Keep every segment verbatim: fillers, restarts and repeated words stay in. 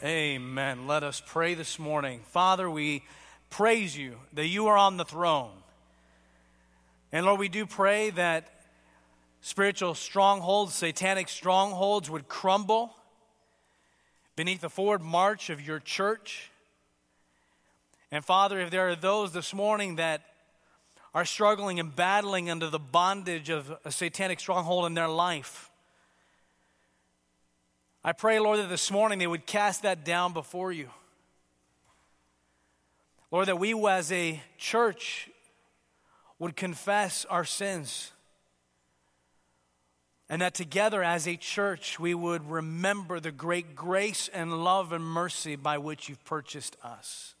Amen. Let us pray this morning. Father, we praise you that you are on the throne. And Lord, we do pray that spiritual strongholds, satanic strongholds would crumble beneath the forward march of your church. And Father, if there are those this morning that are struggling and battling under the bondage of a satanic stronghold in their life, I pray, Lord, that this morning they would cast that down before you. Lord, that we as a church would confess our sins. And that together as a church we would remember the great grace and love and mercy by which you've purchased us.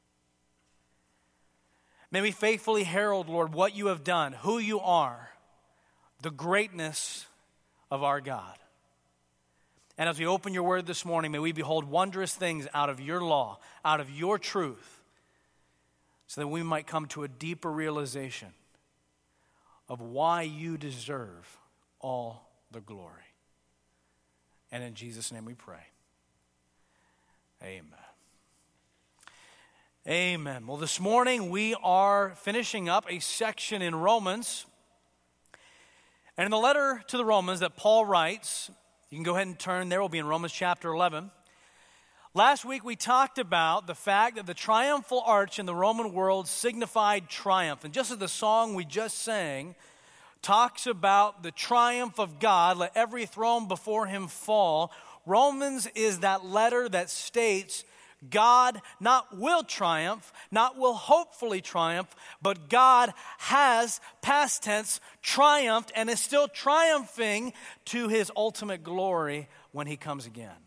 May we faithfully herald, Lord, what you have done, who you are, the greatness of our God. And as we open your word this morning, may we behold wondrous things out of your law, out of your truth, so that we might come to a deeper realization of why you deserve all the glory. And in Jesus' name we pray. Amen. Amen. Well, this morning we are finishing up a section in Romans. And in the letter to the Romans that Paul writes, you can go ahead and turn there. We'll be in Romans chapter eleven. Last week we talked about the fact that the triumphal arch in the Roman world signified triumph. And just as the song we just sang talks about the triumph of God, let every throne before him fall, Romans is that letter that states God not will triumph, not will hopefully triumph, but God has, past tense, triumphed and is still triumphing to his ultimate glory when he comes again.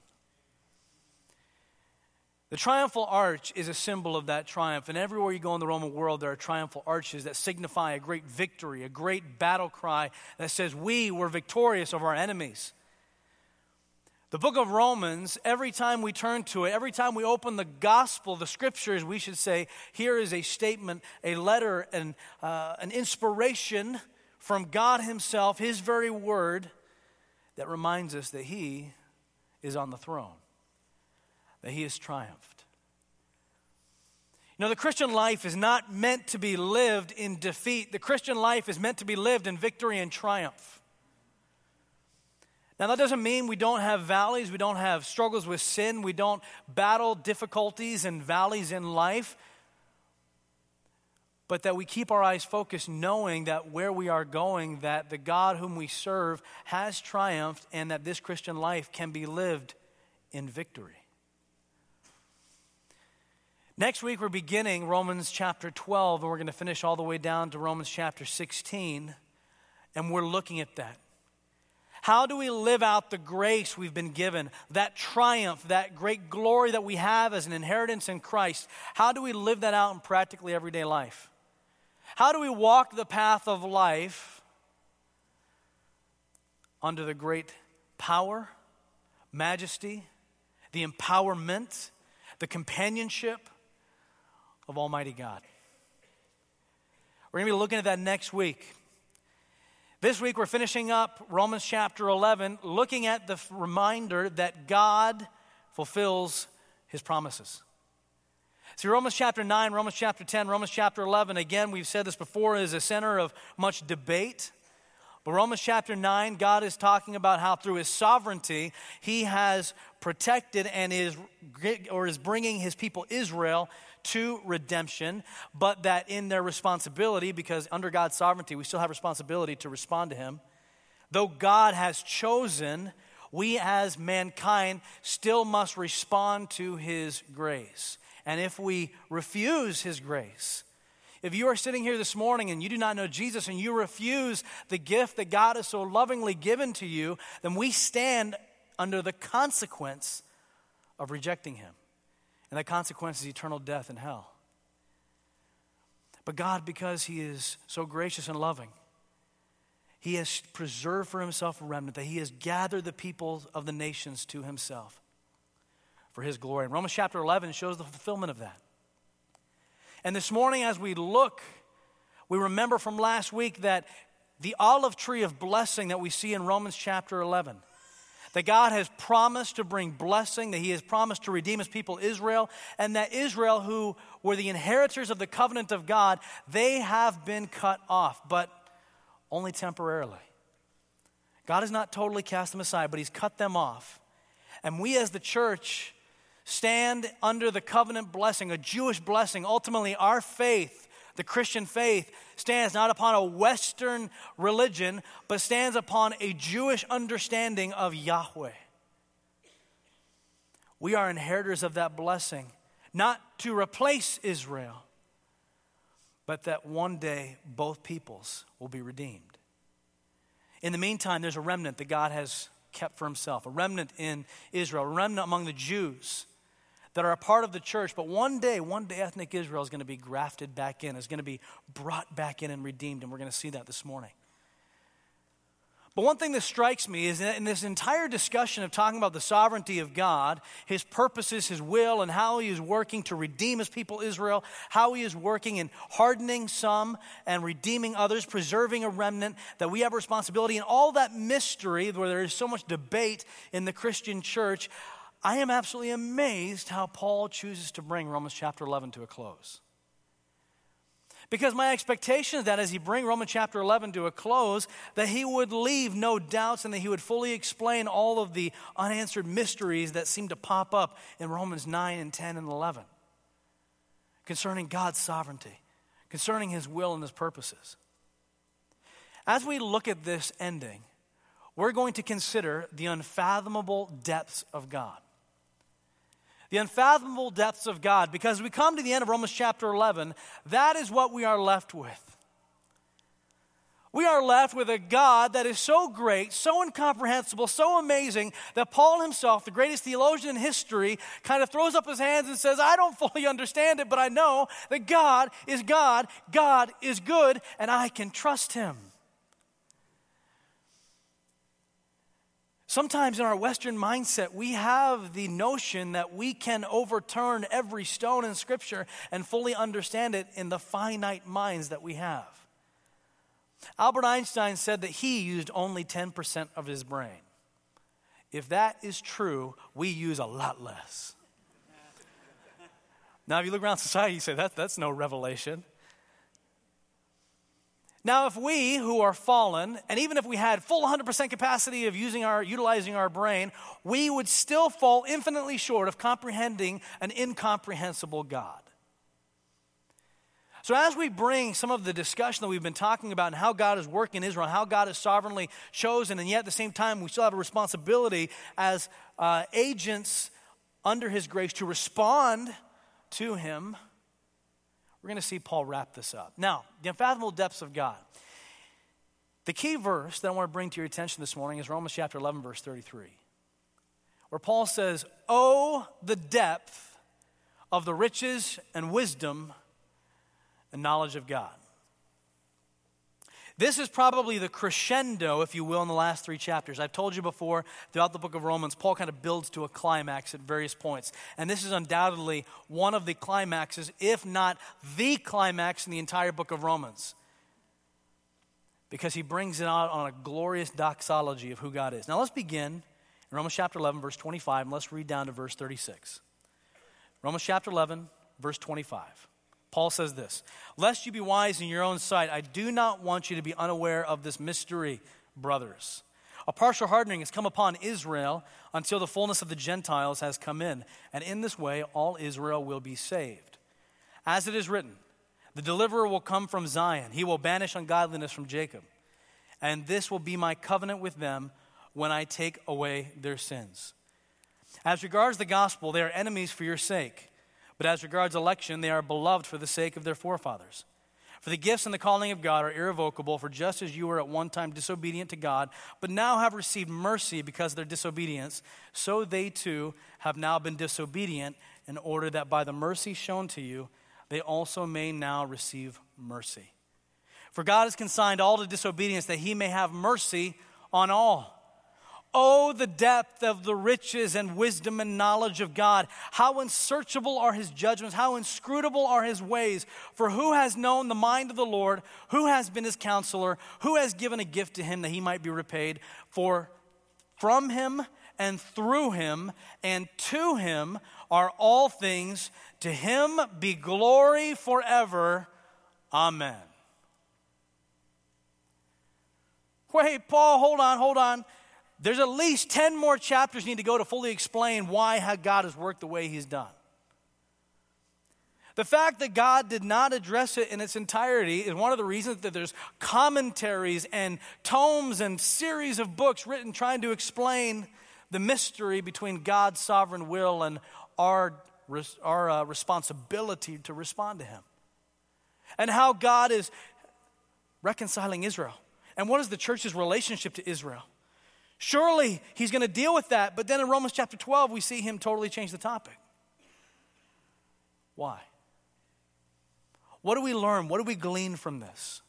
The triumphal arch is a symbol of that triumph, and everywhere you go in the Roman world, there are triumphal arches that signify a great victory, a great battle cry that says we were victorious over our enemies. The book of Romans, every time we turn to it, every time we open the gospel, the scriptures, we should say, here is a statement, a letter, and uh, an inspiration from God himself, his very word, that reminds us that he is on the throne, that he has triumphed. You know, the Christian life is not meant to be lived in defeat. The Christian life is meant to be lived in victory and triumph. Now, that doesn't mean we don't have valleys, we don't have struggles with sin, we don't battle difficulties and valleys in life, but that we keep our eyes focused knowing that where we are going, that the God whom we serve has triumphed and that this Christian life can be lived in victory. Next week, we're beginning Romans chapter twelve, and we're going to finish all the way down to Romans chapter sixteen, and we're looking at that. How do we live out the grace we've been given, that triumph, that great glory that we have as an inheritance in Christ? How do we live that out in practically everyday life? How do we walk the path of life under the great power, majesty, the empowerment, the companionship of Almighty God? We're going to be looking at that next week. This week we're finishing up Romans chapter eleven, looking at the reminder that God fulfills his promises. See, Romans chapter nine, Romans chapter ten, Romans chapter eleven, again, we've said this before, is a center of much debate. But Romans chapter nine, God is talking about how through his sovereignty, he has protected and is or is bringing his people Israel to redemption, but that in their responsibility, because under God's sovereignty, we still have responsibility to respond to him. Though God has chosen, we as mankind still must respond to his grace. And if we refuse his grace, if you are sitting here this morning and you do not know Jesus and you refuse the gift that God has so lovingly given to you, then we stand under the consequence of rejecting him. And that consequence is eternal death in hell. But God, because he is so gracious and loving, he has preserved for himself a remnant, that he has gathered the people of the nations to himself for his glory. And Romans chapter eleven shows the fulfillment of that. And this morning as we look, we remember from last week that the olive tree of blessing that we see in Romans chapter eleven, that God has promised to bring blessing, that he has promised to redeem his people Israel, and that Israel, who were the inheritors of the covenant of God, they have been cut off, but only temporarily. God has not totally cast them aside, but he's cut them off. And we as the church stand under the covenant blessing, a Jewish blessing. Ultimately, our faith, the Christian faith, stands not upon a Western religion, but stands upon a Jewish understanding of Yahweh. We are inheritors of that blessing, not to replace Israel, but that one day both peoples will be redeemed. In the meantime, there's a remnant that God has kept for himself, a remnant in Israel, a remnant among the Jews that are a part of the church. But one day, one day ethnic Israel is going to be grafted back in, is going to be brought back in and redeemed, and we're going to see that this morning. But one thing that strikes me is that in this entire discussion of talking about the sovereignty of God, his purposes, his will, and how he is working to redeem his people Israel, how he is working in hardening some and redeeming others, preserving a remnant, that we have a responsibility, and all that mystery where there is so much debate in the Christian church, I am absolutely amazed how Paul chooses to bring Romans chapter eleven to a close. Because my expectation is that as he brings Romans chapter eleven to a close, that he would leave no doubts and that he would fully explain all of the unanswered mysteries that seem to pop up in Romans nine and ten and eleven concerning God's sovereignty, concerning his will and his purposes. As we look at this ending, we're going to consider the unfathomable depths of God. The unfathomable depths of God, because we come to the end of Romans chapter eleven, that is what we are left with. We are left with a God that is so great, so incomprehensible, so amazing, that Paul himself, the greatest theologian in history, kind of throws up his hands and says, I don't fully understand it, but I know that God is God, God is good, and I can trust him. Sometimes in our Western mindset, we have the notion that we can overturn every stone in Scripture and fully understand it in the finite minds that we have. Albert Einstein said that he used only ten percent of his brain. If that is true, we use a lot less. Now, if you look around society, you say, that, that's no revelation. Now, if we who are fallen, and even if we had full one hundred percent capacity of using our, utilizing our brain, we would still fall infinitely short of comprehending an incomprehensible God. So as we bring some of the discussion that we've been talking about and how God is working in Israel, how God is sovereignly chosen, and yet at the same time we still have a responsibility as uh, agents under his grace to respond to him, we're going to see Paul wrap this up. Now, the unfathomable depths of God. The key verse that I want to bring to your attention this morning is Romans chapter eleven, verse thirty-three, where Paul says, "Oh, the depth of the riches and wisdom and knowledge of God." This is probably the crescendo, if you will, in the last three chapters. I've told you before, throughout the book of Romans, Paul kind of builds to a climax at various points. And this is undoubtedly one of the climaxes, if not the climax in the entire book of Romans. Because he brings it out on a glorious doxology of who God is. Now let's begin in Romans chapter eleven, verse twenty-five, and let's read down to verse thirty-six. Romans chapter eleven, verse twenty-five. Paul says this, "Lest you be wise in your own sight, I do not want you to be unaware of this mystery, brothers. A partial hardening has come upon Israel until the fullness of the Gentiles has come in, and in this way all Israel will be saved. As it is written, the deliverer will come from Zion. He will banish ungodliness from Jacob. And this will be my covenant with them when I take away their sins. As regards the gospel, they are enemies for your sake. But as regards election, they are beloved for the sake of their forefathers. For the gifts and the calling of God are irrevocable, for just as you were at one time disobedient to God, but now have received mercy because of their disobedience, so they too have now been disobedient, in order that by the mercy shown to you, they also may now receive mercy. For God has consigned all to disobedience, that he may have mercy on all. Oh, the depth of the riches and wisdom and knowledge of God. How unsearchable are his judgments, how inscrutable are his ways. For who has known the mind of the Lord? Who has been his counselor? Who has given a gift to him that he might be repaid? For from him and through him and to him are all things. To him be glory forever. Amen. Wait, Paul, hold on, hold on. There's at least ten more chapters you need to go to fully explain why how God has worked the way he's done. The fact that God did not address it in its entirety is one of the reasons that there's commentaries and tomes and series of books written trying to explain the mystery between God's sovereign will and our, our uh, responsibility to respond to him. And how God is reconciling Israel. And what is the church's relationship to Israel? Surely he's going to deal with that, but then in Romans chapter twelve, we see him totally change the topic. Why? What do we learn? What do we glean from this?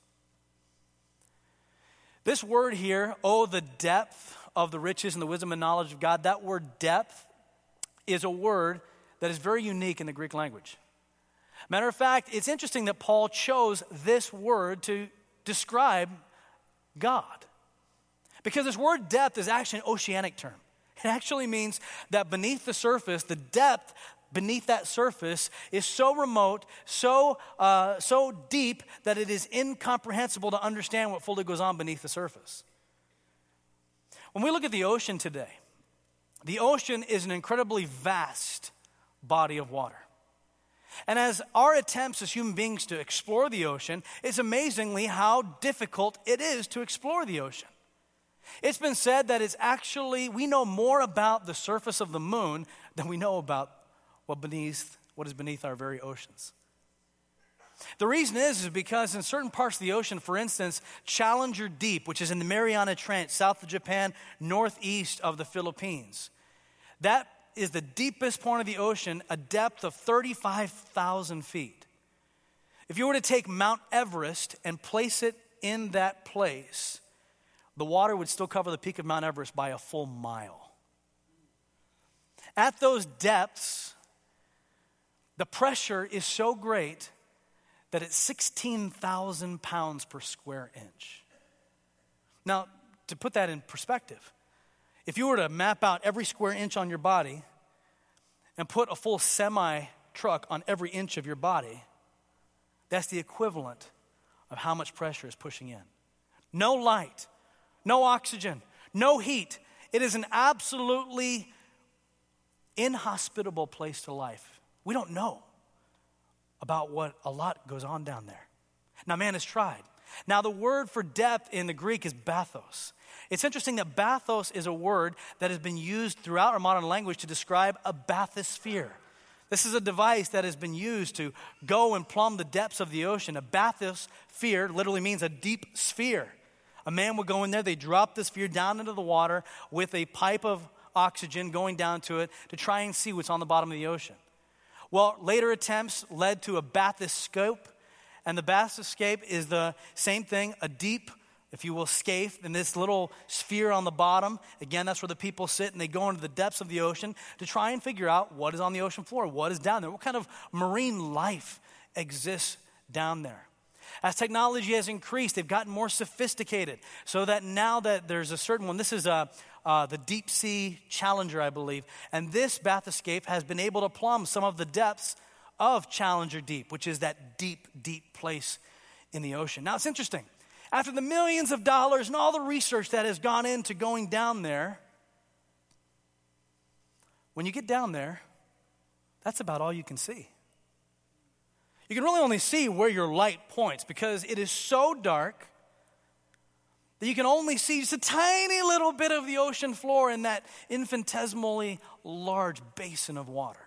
This word here, oh, the depth of the riches and the wisdom and knowledge of God, that word depth is a word that is very unique in the Greek language. Matter of fact, it's interesting that Paul chose this word to describe God. Because this word depth is actually an oceanic term. It actually means that beneath the surface, the depth beneath that surface is so remote, so uh, so deep that it is incomprehensible to understand what fully goes on beneath the surface. When we look at the ocean today, the ocean is an incredibly vast body of water. And as our attempts as human beings to explore the ocean, it's amazingly how difficult it is to explore the ocean. It's been said that it's actually, we know more about the surface of the moon than we know about what beneath, what is beneath our very oceans. The reason is, is because in certain parts of the ocean, for instance, Challenger Deep, which is in the Mariana Trench, south of Japan, northeast of the Philippines, that is the deepest point of the ocean, a depth of thirty-five thousand feet. If you were to take Mount Everest and place it in that place, the water would still cover the peak of Mount Everest by a full mile. At those depths, the pressure is so great that it's sixteen thousand pounds per square inch. Now, to put that in perspective, if you were to map out every square inch on your body and put a full semi-truck on every inch of your body, that's the equivalent of how much pressure is pushing in. No light, no oxygen, no heat. It is an absolutely inhospitable place to life. We don't know about what a lot goes on down there. Now, man has tried. Now, the word for depth in the Greek is bathos. It's interesting that bathos is a word that has been used throughout our modern language to describe a bathysphere. This is a device that has been used to go and plumb the depths of the ocean. A bathysphere literally means a deep sphere. A man would go in there, they drop the sphere down into the water with a pipe of oxygen going down to it to try and see what's on the bottom of the ocean. Well, later attempts led to a bathyscope, and the bathyscope is the same thing, a deep, if you will, scaphe in this little sphere on the bottom. Again, that's where the people sit, and they go into the depths of the ocean to try and figure out what is on the ocean floor, what is down there, what kind of marine life exists down there. As technology has increased, they've gotten more sophisticated, so that now that there's a certain one, this is a Uh, the Deep Sea Challenger, I believe. And this bathyscape has been able to plumb some of the depths of Challenger Deep, which is that deep, deep place in the ocean. Now, it's interesting. After the millions of dollars and all the research that has gone into going down there, when you get down there, that's about all you can see. You can really only see where your light points because it is so dark that you can only see just a tiny little bit of the ocean floor in that infinitesimally large basin of water.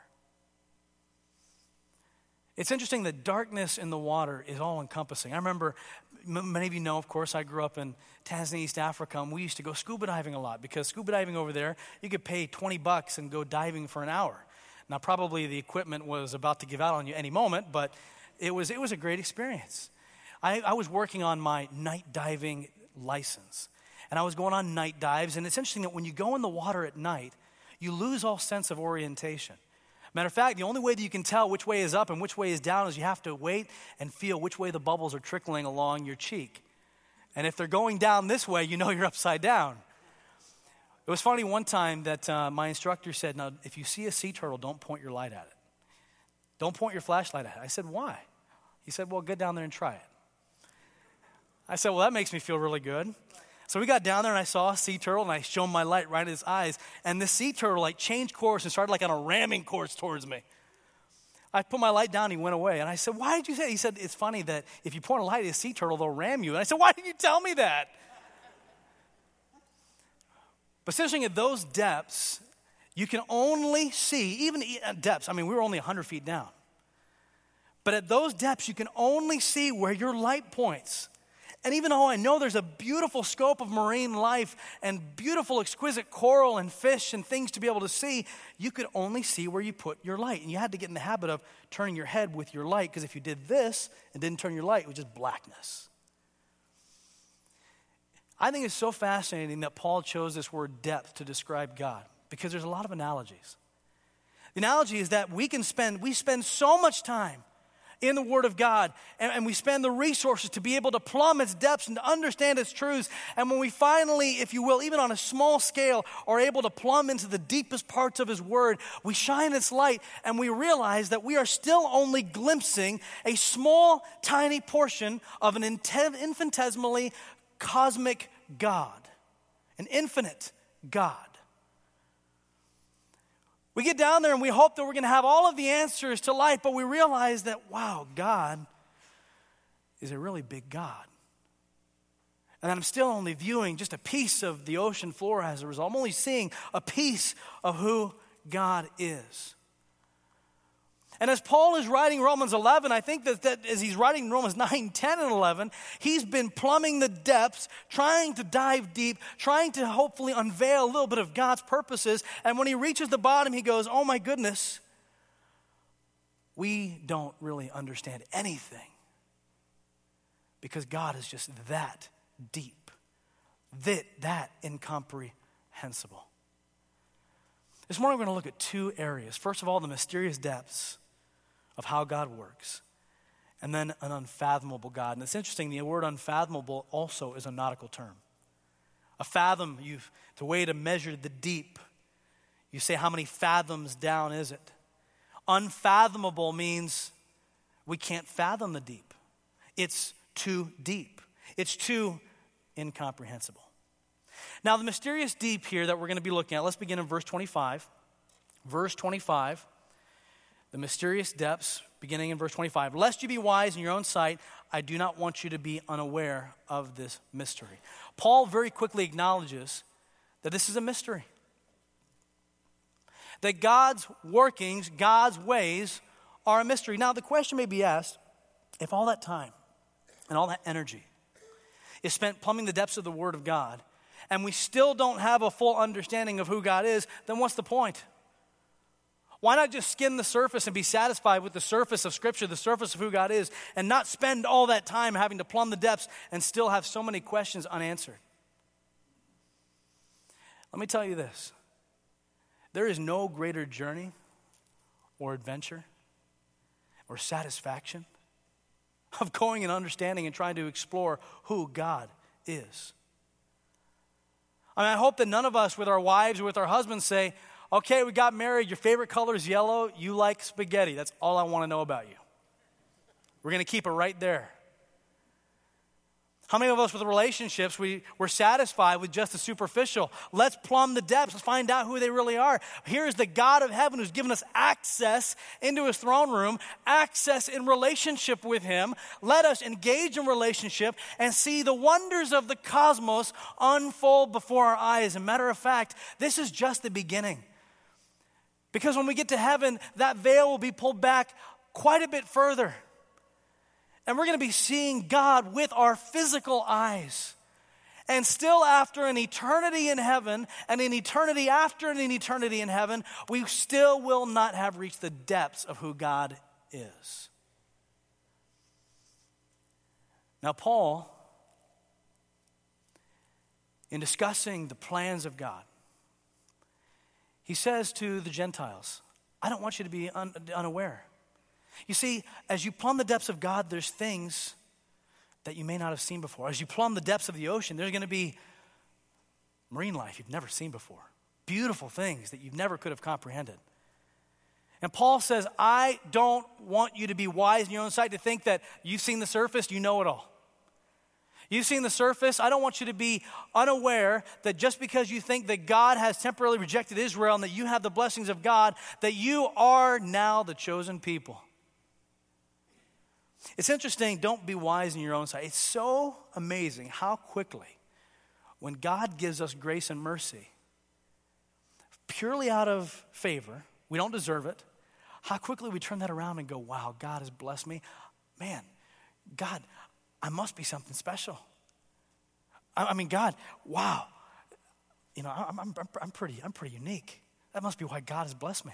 It's interesting that darkness in the water is all-encompassing. I remember, m- many of you know, of course, I grew up in Tanzania, East Africa, and we used to go scuba diving a lot because scuba diving over there, you could pay twenty bucks and go diving for an hour. Now, probably the equipment was about to give out on you any moment, but it was it was a great experience. I, I was working on my night diving license, and I was going on night dives, and it's interesting that when you go in the water at night, you lose all sense of orientation. Matter of fact, the only way that you can tell which way is up and which way is down is you have to wait and feel which way the bubbles are trickling along your cheek. And if they're going down this way, you know you're upside down. It was funny one time that uh, my instructor said, now, if you see a sea turtle, don't point your light at it. Don't point your flashlight at it. I said, why? He said, well, get down there and try it. I said, well, that makes me feel really good. So we got down there and I saw a sea turtle and I shone my light right at his eyes. And the sea turtle like changed course and started like on a ramming course towards me. I put my light down, he went away. And I said, why did you say that? He said, it's funny that if you point a light at a sea turtle, they'll ram you. And I said, why didn't you tell me that? But seriously, at those depths, you can only see, even at depths, I mean, we were only one hundred feet down. But at those depths, you can only see where your light points. And even though I know there's a beautiful scope of marine life and beautiful, exquisite coral and fish and things to be able to see, you could only see where you put your light. And you had to get in the habit of turning your head with your light, because if you did this and didn't turn your light, it was just blackness. I think it's so fascinating that Paul chose this word depth to describe God, because there's a lot of analogies. The analogy is that we can spend, we spend so much time in the Word of God, and, and we spend the resources to be able to plumb its depths and to understand its truths. And when we finally, if you will, even on a small scale, are able to plumb into the deepest parts of His Word, we shine its light and we realize that we are still only glimpsing a small, tiny portion of an infinitesimally cosmic God, an infinite God. We get down there and we hope that we're going to have all of the answers to life, but we realize that, wow, God is a really big God. And I'm still only viewing just a piece of the ocean floor as a result. I'm only seeing a piece of who God is. And as Paul is writing Romans eleven, I think that, that as he's writing Romans nine, ten, and eleven, he's been plumbing the depths, trying to dive deep, trying to hopefully unveil a little bit of God's purposes. And when he reaches the bottom, he goes, oh my goodness, we don't really understand anything, because God is just that deep, that, that incomprehensible. This morning we're going to look at two areas. First of all, the mysterious depths of how God works, and then an unfathomable God. And it's interesting, the word unfathomable also is a nautical term. A fathom, you've, the way to measure the deep. You say, how many fathoms down is it? Unfathomable means we can't fathom the deep. It's too deep. It's too incomprehensible. Now, the mysterious deep here that we're going to be looking at, let's begin in verse twenty-five. Verse twenty-five. The mysterious depths, beginning in verse twenty-five. Lest you be wise in your own sight, I do not want you to be unaware of this mystery. Paul very quickly acknowledges that this is a mystery. That God's workings, God's ways are a mystery. Now the question may be asked, if all that time and all that energy is spent plumbing the depths of the Word of God, and we still don't have a full understanding of who God is, then what's the point? Why not just skim the surface and be satisfied with the surface of Scripture, the surface of who God is, and not spend all that time having to plumb the depths and still have so many questions unanswered? Let me tell you this. There is no greater journey or adventure or satisfaction of going and understanding and trying to explore who God is. I mean, I hope that none of us with our wives or with our husbands say, okay, we got married, your favorite color is yellow, you like spaghetti. That's all I want to know about you. We're going to keep it right there. How many of us with relationships, we, we're satisfied with just the superficial? Let's plumb the depths. Let's find out who they really are. Here's the God of heaven who's given us access into his throne room, access in relationship with him. Let us engage in relationship and see the wonders of the cosmos unfold before our eyes. As a matter of fact, this is just the beginning. Because when we get to heaven, that veil will be pulled back quite a bit further. And we're going to be seeing God with our physical eyes. And still after an eternity in heaven, and an eternity after an eternity in heaven, we still will not have reached the depths of who God is. Now, Paul, in discussing the plans of God, he says to the Gentiles, I don't want you to be un- unaware. You see, as you plumb the depths of God, there's things that you may not have seen before. As you plumb the depths of the ocean, there's going to be marine life you've never seen before. Beautiful things that you never could have comprehended. And Paul says, I don't want you to be wise in your own sight, to think that you've seen the surface, you know it all. You've seen the surface. I don't want you to be unaware that just because you think that God has temporarily rejected Israel and that you have the blessings of God, that you are now the chosen people. It's interesting, don't be wise in your own sight. It's so amazing how quickly, when God gives us grace and mercy, purely out of favor, we don't deserve it, how quickly we turn that around and go, wow, God has blessed me. Man, God, I must be something special. I, I mean, God, wow. You know, I'm, I'm, I'm, pretty, I'm pretty unique. That must be why God has blessed me.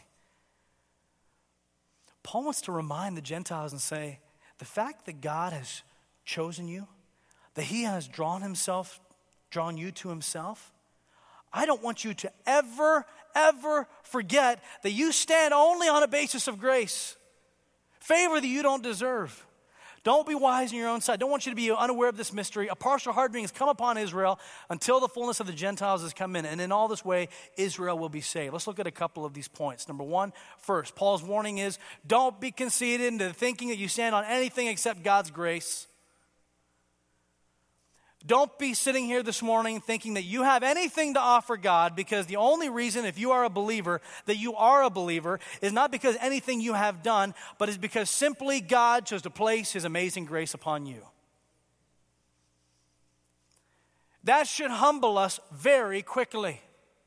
Paul wants to remind the Gentiles and say, the fact that God has chosen you, that he has drawn himself, drawn you to himself, I don't want you to ever, ever forget that you stand only on a basis of grace, favor that you don't deserve. Don't be wise in your own sight. Don't want you to be unaware of this mystery. A partial hardening has come upon Israel until the fullness of the Gentiles has come in. And in all this way, Israel will be saved. Let's look at a couple of these points. Number one, first, Paul's warning is, don't be conceited into thinking that you stand on anything except God's grace. Don't be sitting here this morning thinking that you have anything to offer God, because the only reason, if you are a believer, that you are a believer is not because anything you have done, but is because simply God chose to place his amazing grace upon you. That should humble us very quickly.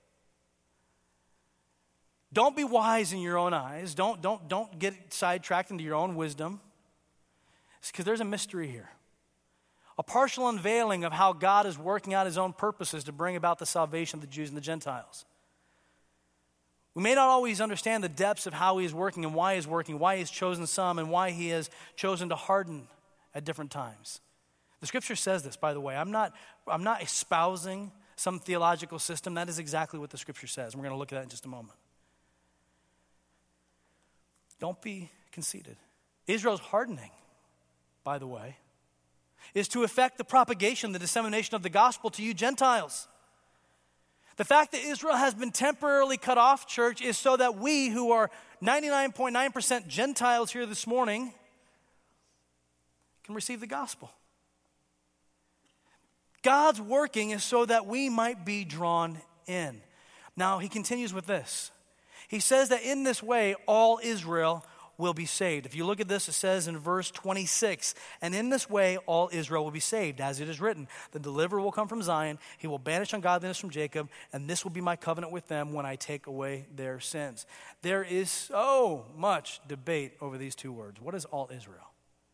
Don't be wise in your own eyes. Don't, don't, don't get sidetracked into your own wisdom. It's because there's a mystery here. A partial unveiling of how God is working out his own purposes to bring about the salvation of the Jews and the Gentiles. We may not always understand the depths of how he is working and why he is working, why he has chosen some and why he has chosen to harden at different times. The scripture says this, by the way. I'm not, I'm not espousing some theological system. That is exactly what the scripture says. And we're going to look at that in just a moment. Don't be conceited. Israel's hardening, by the way, is to effect the propagation, the dissemination of the gospel to you Gentiles. The fact that Israel has been temporarily cut off, church, is so that we, who are ninety-nine point nine percent Gentiles here this morning, can receive the gospel. God's working is so that we might be drawn in. Now, he continues with this. He says that in this way, all Israel will be saved. If you look at this, it says in verse twenty-six, and in this way all Israel will be saved, as it is written, the deliverer will come from Zion, he will banish ungodliness from Jacob, and this will be my covenant with them when I take away their sins. There is so much debate over these two words. What is all Israel?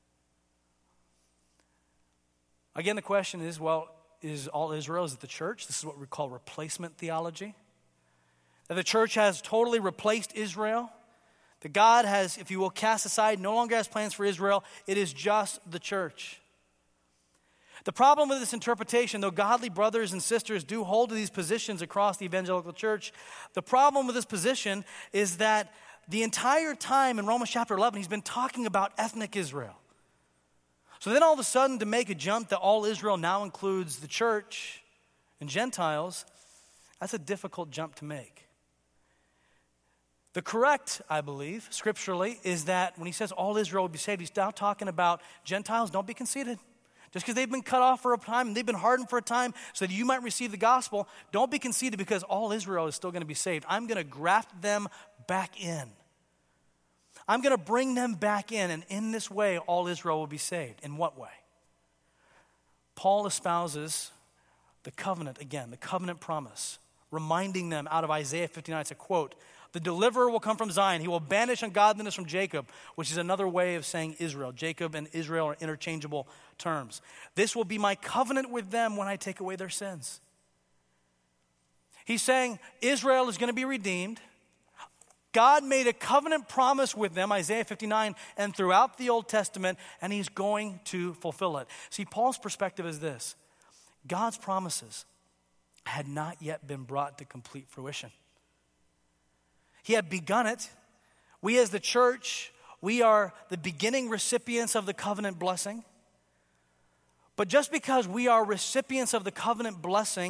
Again, the question is, well, is all Israel, is it the church? This is what we call replacement theology. That the church has totally replaced Israel. That God has, if you will, cast aside, no longer has plans for Israel. It is just the church. The problem with this interpretation, though godly brothers and sisters do hold to these positions across the evangelical church, the problem with this position is that the entire time in Romans chapter eleven, he's been talking about ethnic Israel. So then all of a sudden, to make a jump that all Israel now includes the church and Gentiles, that's a difficult jump to make. The correct, I believe, scripturally, is that when he says all Israel will be saved, he's now talking about Gentiles. Don't be conceited. Just because they've been cut off for a time, and they've been hardened for a time so that you might receive the gospel, don't be conceited because all Israel is still going to be saved. I'm going to graft them back in. I'm going to bring them back in, and in this way, all Israel will be saved. In what way? Paul espouses the covenant, again, the covenant promise, reminding them out of Isaiah fifty-nine, it's a quote, the deliverer will come from Zion. He will banish ungodliness from Jacob, which is another way of saying Israel. Jacob and Israel are interchangeable terms. This will be my covenant with them when I take away their sins. He's saying Israel is going to be redeemed. God made a covenant promise with them, Isaiah fifty-nine, and throughout the Old Testament, and he's going to fulfill it. See, Paul's perspective is this. God's promises had not yet been brought to complete fruition. He had begun it. We as the church, we are the beginning recipients of the covenant blessing. But just because we are recipients of the covenant blessing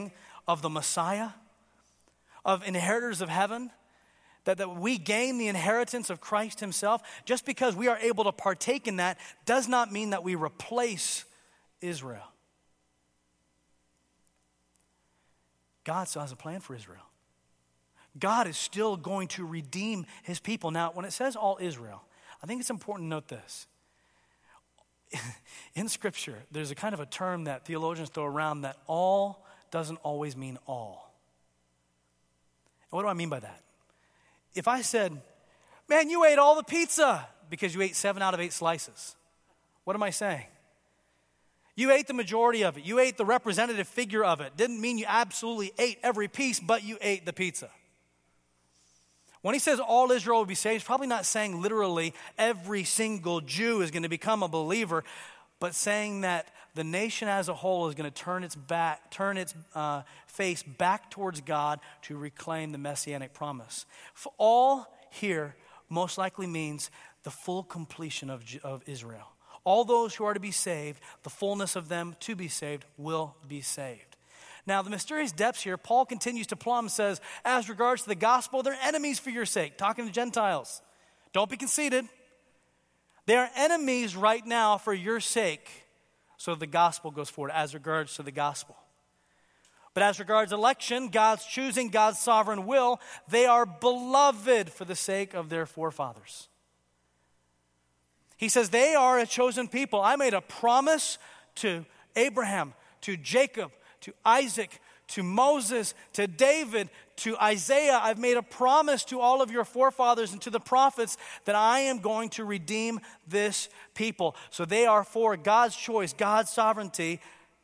of the Messiah, of inheritors of heaven, that, that we gain the inheritance of Christ himself. Just because we are able to partake in that does not mean that we replace Israel. God still has a plan for Israel. God is still going to redeem his people. Now, when it says all Israel, I think it's important to note this. In Scripture, there's a kind of a term that theologians throw around that all doesn't always mean all. And what do I mean by that? If I said, man, you ate all the pizza because you ate seven out of eight slices, what am I saying? You ate the majority of it. You ate the representative figure of it. Didn't mean you absolutely ate every piece, but you ate the pizza. When he says all Israel will be saved, he's probably not saying literally every single Jew is going to become a believer, but saying that the nation as a whole is going to turn its back, turn its uh, face back towards God to reclaim the messianic promise. For all here most likely means the full completion of, of Israel. All those who are to be saved, the fullness of them to be saved, will be saved. Now, the mysterious depths here, Paul continues to plumb, says, as regards to the gospel, they're enemies for your sake. Talking to Gentiles. Don't be conceited. They are enemies right now for your sake. So the gospel goes forward as regards to the gospel. But as regards election, God's choosing, God's sovereign will, they are beloved for the sake of their forefathers. He says they are a chosen people. I made a promise to Abraham, to Jacob, to Isaac, to Moses, to David, to Isaiah. I've made a promise to all of your forefathers and to the prophets that I am going to redeem this people. So they are for God's choice, God's sovereignty.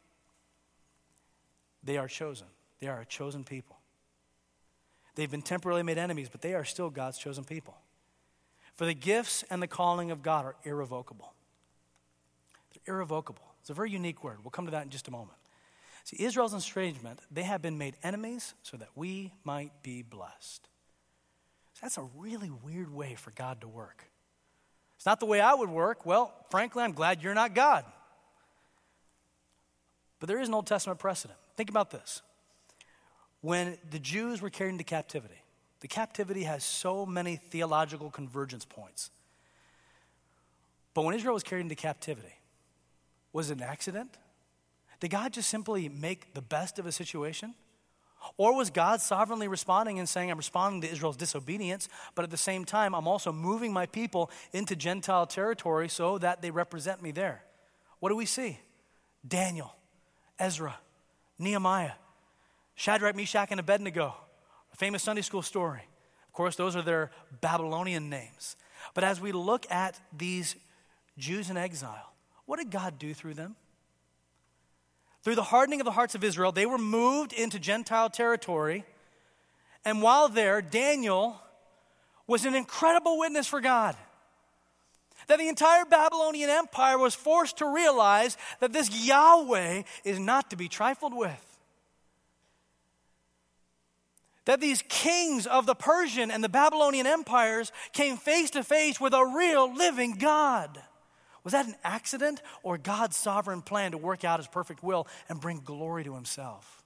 They are chosen. They are a chosen people. They've been temporarily made enemies, but they are still God's chosen people. For the gifts and the calling of God are irrevocable. They're irrevocable. It's a very unique word. We'll come to that in just a moment. See, Israel's estrangement, they have been made enemies so that we might be blessed. So that's a really weird way for God to work. It's not the way I would work. Well, frankly, I'm glad you're not God. But there is an Old Testament precedent. Think about this. When the Jews were carried into captivity, the captivity has so many theological convergence points. But when Israel was carried into captivity, was it an accident? Did God just simply make the best of a situation? Or was God sovereignly responding and saying, I'm responding to Israel's disobedience, but at the same time, I'm also moving my people into Gentile territory so that they represent me there? What do we see? Daniel, Ezra, Nehemiah, Shadrach, Meshach, and Abednego. A famous Sunday school story. Of course, those are their Babylonian names. But as we look at these Jews in exile, what did God do through them? Through the hardening of the hearts of Israel, they were moved into Gentile territory. And while there, Daniel was an incredible witness for God. That the entire Babylonian Empire was forced to realize that this Yahweh is not to be trifled with. That these kings of the Persian and the Babylonian empires came face to face with a real living God. Was that an accident or God's sovereign plan to work out his perfect will and bring glory to himself?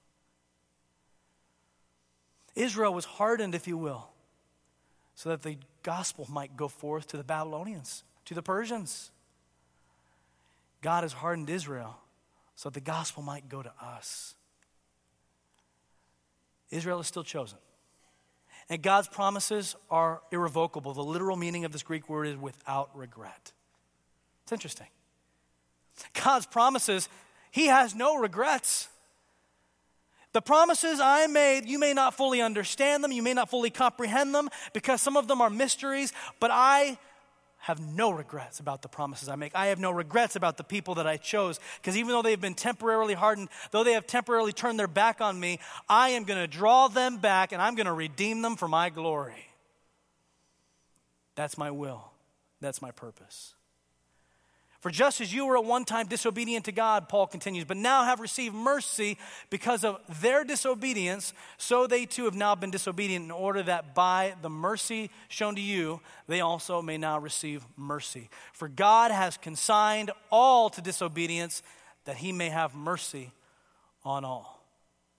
Israel was hardened, if you will, so that the gospel might go forth to the Babylonians, to the Persians. God has hardened Israel so that the gospel might go to us. Israel is still chosen. And God's promises are irrevocable. The literal meaning of this Greek word is without regret. It's interesting. God's promises, he has no regrets. The promises I made, you may not fully understand them, you may not fully comprehend them because some of them are mysteries, but I have no regrets about the promises I make. I have no regrets about the people that I chose, because even though they've been temporarily hardened, though they have temporarily turned their back on me, I am going to draw them back and I'm going to redeem them for my glory. That's my will. That's my purpose. For just as you were at one time disobedient to God, Paul continues, but now have received mercy because of their disobedience, so they too have now been disobedient, in order that by the mercy shown to you, they also may now receive mercy. For God has consigned all to disobedience, that he may have mercy on all.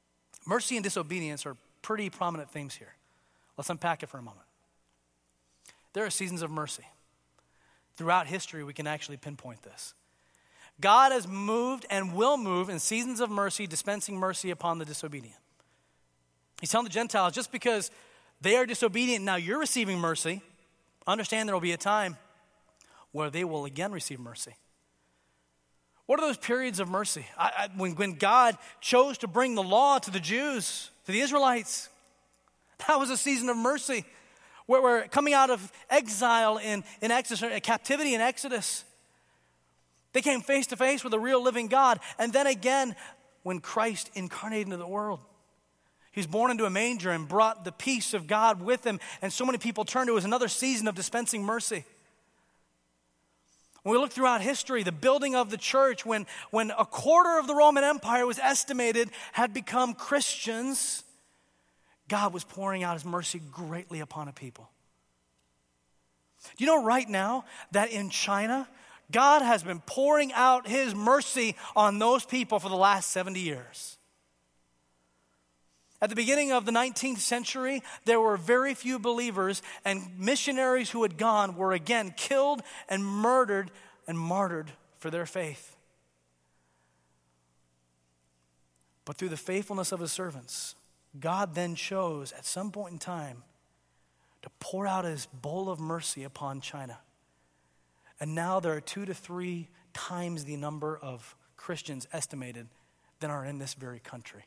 Mercy and disobedience are pretty prominent themes here. Let's unpack it for a moment. There are seasons of mercy. Throughout history, we can actually pinpoint this. God has moved and will move in seasons of mercy, dispensing mercy upon the disobedient. He's telling the Gentiles, just because they are disobedient, now you're receiving mercy, understand there will be a time where they will again receive mercy. What are those periods of mercy? I, I, when, when God chose to bring the law to the Jews, to the Israelites, that was a season of mercy. Where we're coming out of exile in, in Exodus, or captivity in Exodus. They came face to face with a real living God. And then again, when Christ incarnated into the world, he was born into a manger and brought the peace of God with him. And so many people turned to it as another season of dispensing mercy. When we look throughout history, the building of the church, when, when a quarter of the Roman Empire was estimated had become Christians, God was pouring out his mercy greatly upon a people. Do you know right now that in China, God has been pouring out his mercy on those people for the last seventy years? At the beginning of the nineteenth century, there were very few believers, and missionaries who had gone were again killed and murdered and martyred for their faith. But through the faithfulness of his servants, God then chose at some point in time to pour out his bowl of mercy upon China. And now there are two to three times the number of Christians estimated than are in this very country.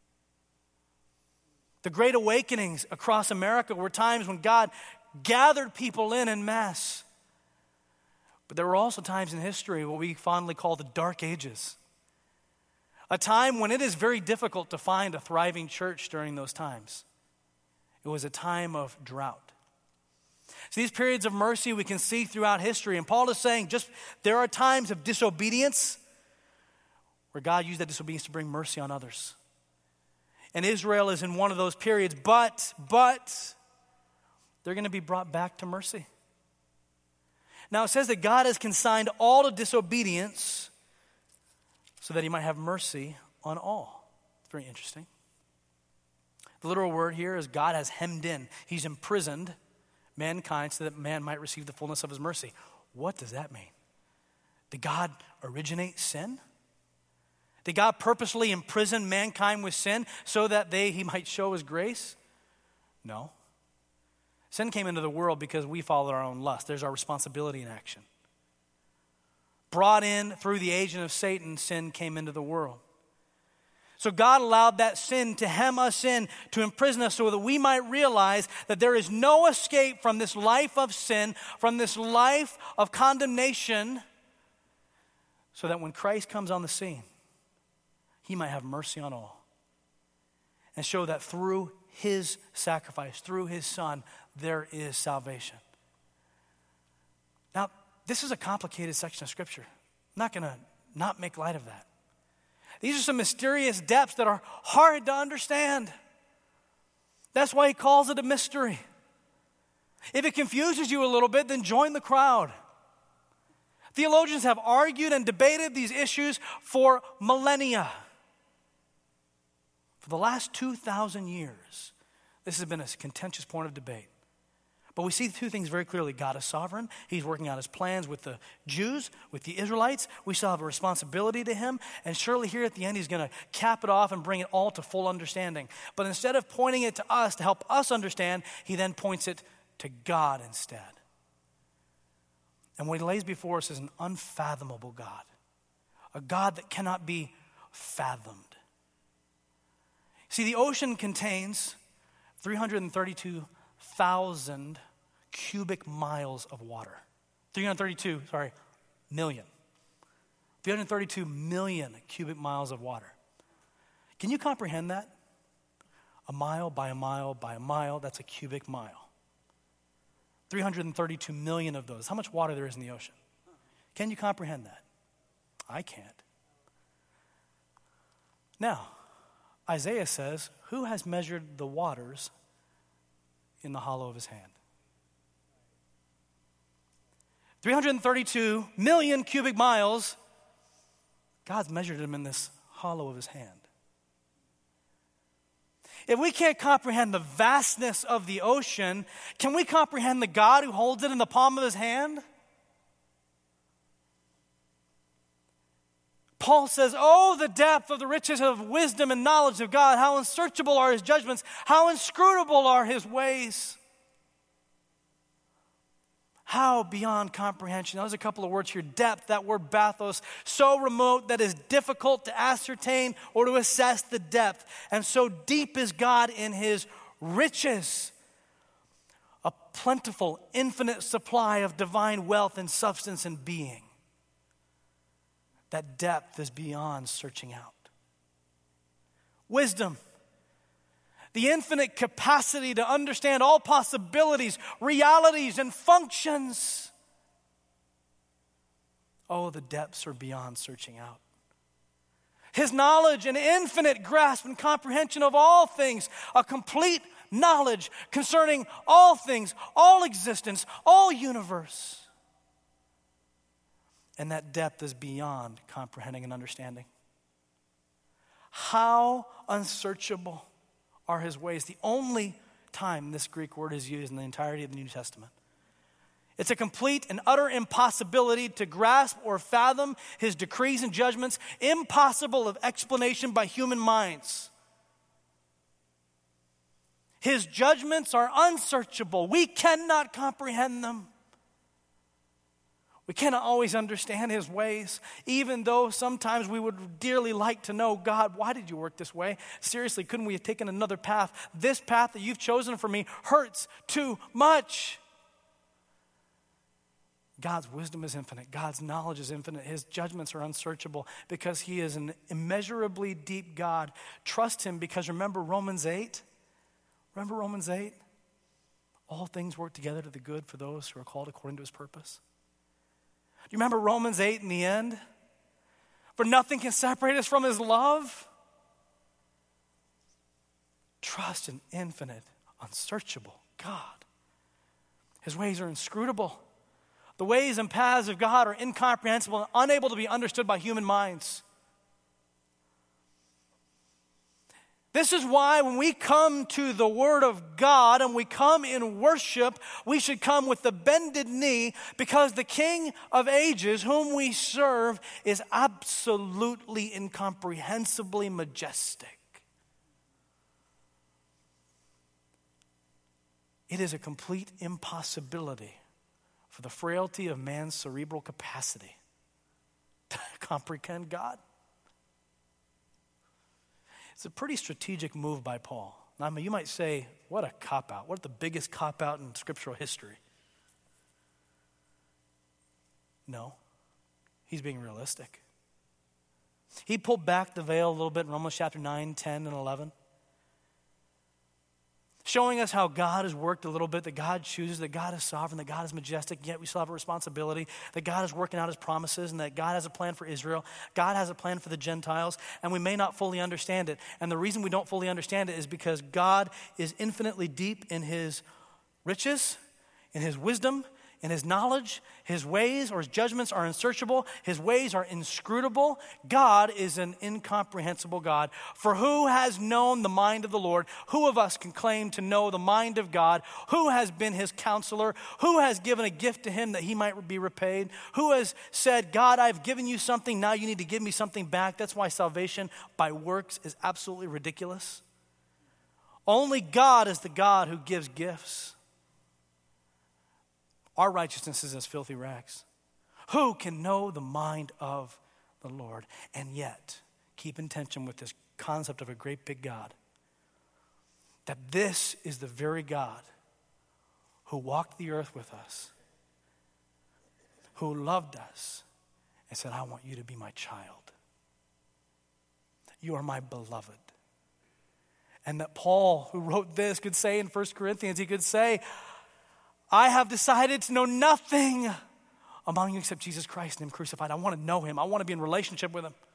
The Great Awakenings across America were times when God gathered people in en masse. But there were also times in history what we fondly call the Dark Ages. A time when it is very difficult to find a thriving church during those times. It was a time of drought. So these periods of mercy we can see throughout history. And Paul is saying just there are times of disobedience where God used that disobedience to bring mercy on others. And Israel is in one of those periods, but, but, they're going to be brought back to mercy. Now it says that God has consigned all to disobedience so that he might have mercy on all. It's very interesting. The literal word here is God has hemmed in. He's imprisoned mankind so that man might receive the fullness of his mercy. What does that mean? Did God originate sin? Did God purposely imprison mankind with sin so that they he might show his grace? No. Sin came into the world because we followed our own lust. There's our responsibility in action. Brought in through the agent of Satan, sin came into the world. So God allowed that sin to hem us in, to imprison us so that we might realize that there is no escape from this life of sin, from this life of condemnation, so that when Christ comes on the scene, he might have mercy on all. And show that through his sacrifice, through his son, there is salvation. Now, this is a complicated section of Scripture. I'm not going to not make light of that. These are some mysterious depths that are hard to understand. That's why he calls it a mystery. If it confuses you a little bit, then join the crowd. Theologians have argued and debated these issues for millennia. For the last two thousand years, this has been a contentious point of debate. But we see two things very clearly. God is sovereign. He's working out his plans with the Jews, with the Israelites. We still have a responsibility to him. And surely here at the end, he's going to cap it off and bring it all to full understanding. But instead of pointing it to us to help us understand, he then points it to God instead. And what he lays before us is an unfathomable God. A God that cannot be fathomed. See, the ocean contains three hundred thirty-two thousand cubic miles of water. three hundred thirty-two, sorry, million. three hundred thirty-two million cubic miles of water. Can you comprehend that? A mile by a mile by a mile, that's a cubic mile. three hundred thirty-two million of those. How much water there is in the ocean? Can you comprehend that? I can't. Now, Isaiah says, who has measured the waters in the hollow of his hand? three hundred thirty-two million cubic miles. God's measured them in this hollow of his hand. If we can't comprehend the vastness of the ocean, can we comprehend the God who holds it in the palm of his hand? Paul says, oh, the depth of the riches of wisdom and knowledge of God. How unsearchable are his judgments. How inscrutable are his ways. How beyond comprehension. Now, there's a couple of words here. Depth, that word bathos, so remote that it's difficult to ascertain or to assess the depth. And so deep is God in his riches. A plentiful, infinite supply of divine wealth and substance and being. That depth is beyond searching out. Wisdom. The infinite capacity to understand all possibilities, realities, and functions. Oh, the depths are beyond searching out. His knowledge and infinite grasp and comprehension of all things, a complete knowledge concerning all things, all existence, all universe. And that depth is beyond comprehending and understanding. How unsearchable are his ways. The only time this Greek word is used in the entirety of the New Testament. It's a complete and utter impossibility to grasp or fathom his decrees and judgments, impossible of explanation by human minds. His judgments are unsearchable. We cannot comprehend them. We cannot always understand his ways, even though sometimes we would dearly like to know, God, why did you work this way? Seriously, couldn't we have taken another path? This path that you've chosen for me hurts too much. God's wisdom is infinite. God's knowledge is infinite. His judgments are unsearchable because he is an immeasurably deep God. Trust him because remember Romans eight? Remember Romans eight? All things work together to the good for those who are called according to his purpose. Do you remember Romans eight in the end? For nothing can separate us from his love. Trust an infinite, unsearchable God. His ways are inscrutable. The ways and paths of God are incomprehensible and unable to be understood by human minds. This is why when we come to the Word of God and we come in worship, we should come with the bended knee because the King of ages whom we serve is absolutely incomprehensibly majestic. It is a complete impossibility for the frailty of man's cerebral capacity to comprehend God. It's a pretty strategic move by Paul. Now, I mean, you might say, what a cop-out. What the biggest cop-out in scriptural history? No, he's being realistic. He pulled back the veil a little bit in Romans chapter nine, ten, and eleven. Showing us how God has worked a little bit, that God chooses, that God is sovereign, that God is majestic, yet we still have a responsibility, that God is working out his promises, and that God has a plan for Israel. God has a plan for the Gentiles, and we may not fully understand it. And the reason we don't fully understand it is because God is infinitely deep in his riches, in his wisdom, in his knowledge. His ways or his judgments are unsearchable. His ways are inscrutable. God is an incomprehensible God. For who has known the mind of the Lord? Who of us can claim to know the mind of God? Who has been his counselor? Who has given a gift to him that he might be repaid? Who has said, God, I've given you something, now you need to give me something back? That's why salvation by works is absolutely ridiculous. Only God is the God who gives gifts. Our righteousness is as filthy rags. Who can know the mind of the Lord? And yet, keep in tension with this concept of a great big God. That this is the very God who walked the earth with us, who loved us, and said, I want you to be my child. You are my beloved. And that Paul, who wrote this, could say in First Corinthians, he could say, I have decided to know nothing among you except Jesus Christ and him crucified. I want to know him. I want to be in relationship with him.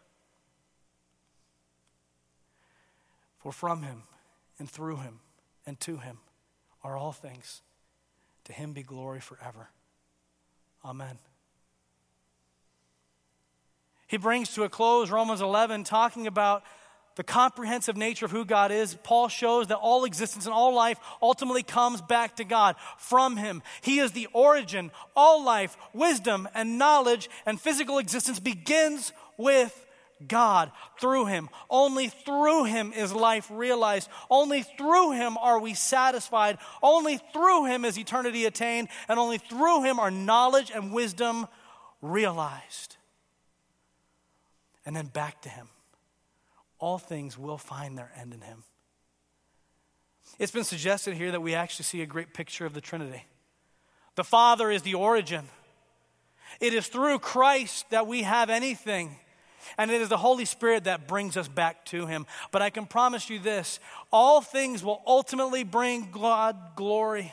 For from him and through him and to him are all things. To him be glory forever. Amen. He brings to a close Romans eleven talking about the comprehensive nature of who God is, Paul shows that all existence and all life ultimately comes back to God, from him. He is the origin. All life, wisdom, and knowledge and physical existence begins with God, through him. Only through him is life realized. Only through him are we satisfied. Only through him is eternity attained. And only through him are knowledge and wisdom realized. And then back to him. All things will find their end in him. It's been suggested here that we actually see a great picture of the Trinity. The Father is the origin. It is through Christ that we have anything. And it is the Holy Spirit that brings us back to him. But I can promise you this, all things will ultimately bring God glory.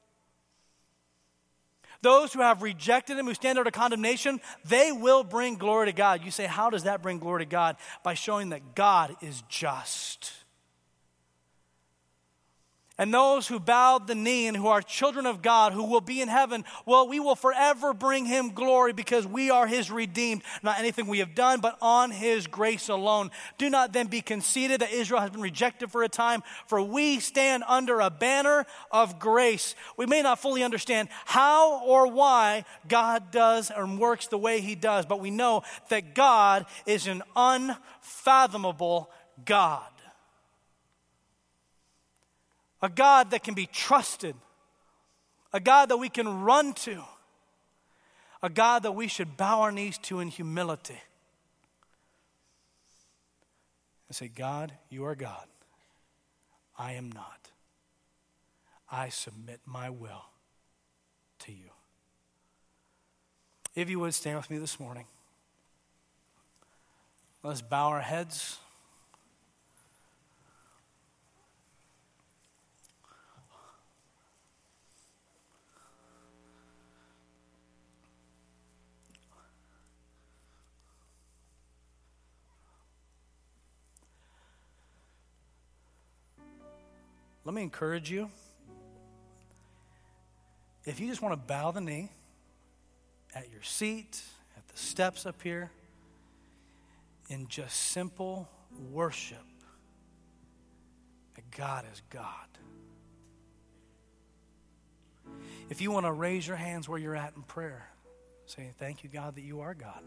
Those who have rejected him, who stand under condemnation, they will bring glory to God. You say, how does that bring glory to God? By showing that God is just. And those who bowed the knee and who are children of God, who will be in heaven, well, we will forever bring him glory because we are his redeemed. Not anything we have done, but on his grace alone. Do not then be conceited that Israel has been rejected for a time, for we stand under a banner of grace. We may not fully understand how or why God does and works the way he does, but we know that God is an unfathomable God. A God that can be trusted. A God that we can run to. A God that we should bow our knees to in humility. And say, God, you are God. I am not. I submit my will to you. If you would stand with me this morning. Let us bow our heads. Let me encourage you. If you just want to bow the knee at your seat, at the steps up here, in just simple worship that God is God. If you want to raise your hands where you're at in prayer, saying, thank you, God, that you are God.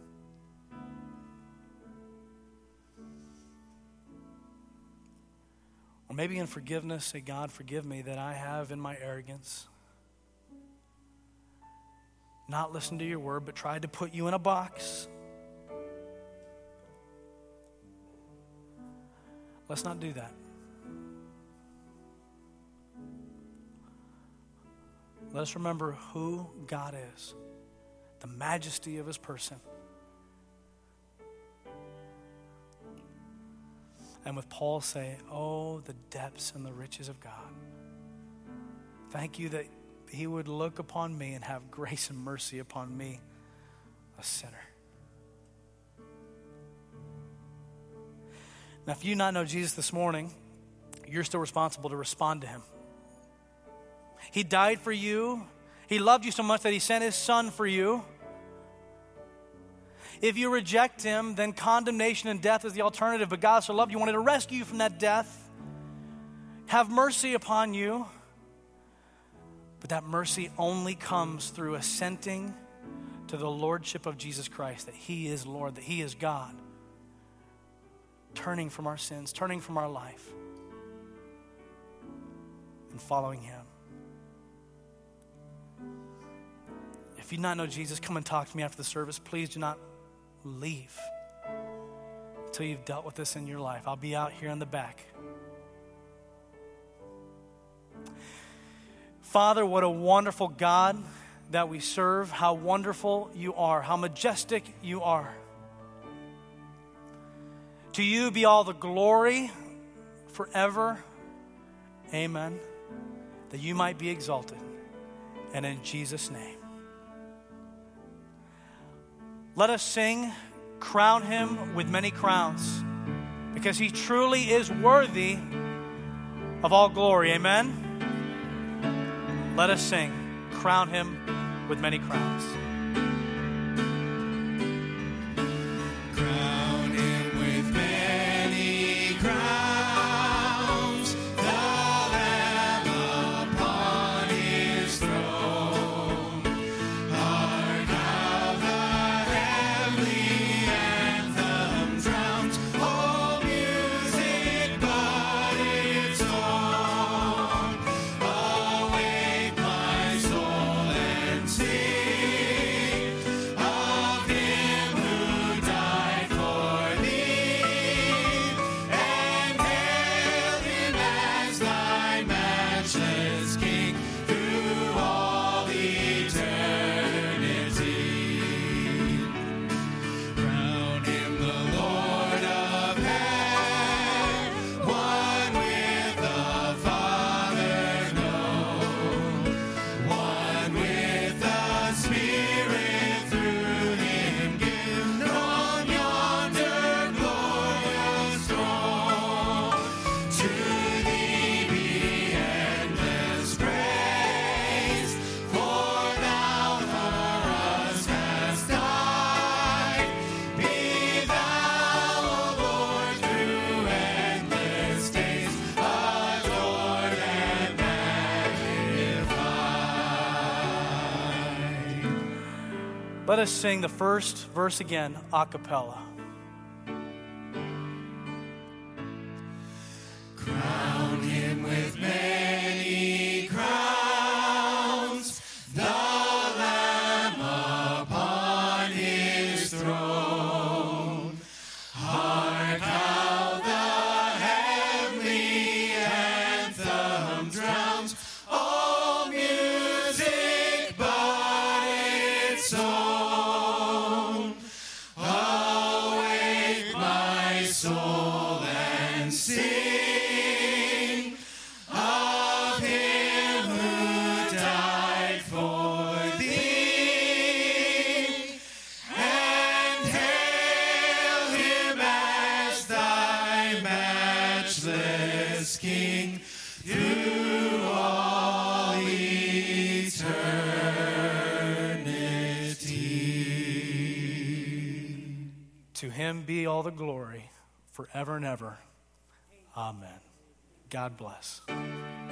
Or maybe in forgiveness, say, God, forgive me that I have in my arrogance not listened to your word, but tried to put you in a box. Let's not do that. Let us remember who God is, the majesty of his person. And with Paul say, oh, the depths and the riches of God. Thank you that he would look upon me and have grace and mercy upon me, a sinner. Now, if you do not know Jesus this morning, you're still responsible to respond to him. He died for you. He loved you so much that he sent his son for you. If you reject him, then condemnation and death is the alternative. But God so loved you, wanted to rescue you from that death. Have mercy upon you. But that mercy only comes through assenting to the lordship of Jesus Christ, that he is Lord, that he is God. Turning from our sins, turning from our life, and following him. If you do not know Jesus, come and talk to me after the service. Please do not leave until you've dealt with this in your life. I'll be out here in the back. Father, what a wonderful God that we serve. How wonderful you are. How majestic you are. To you be all the glory forever. Amen. That you might be exalted. And in Jesus' name. Let us sing, crown him with many crowns, because he truly is worthy of all glory. Amen. Let us sing, crown him with many crowns. Crown him with many Let us sing the first verse again, a cappella. Crown him with many crowns, the Lamb upon his throne. Hark how the heavenly anthem drowns all music but its own. Awake my soul and sing of him who died for thee, and hail him as thy matchless King through all eternity. To him be all the glory forever and ever. Amen. God bless.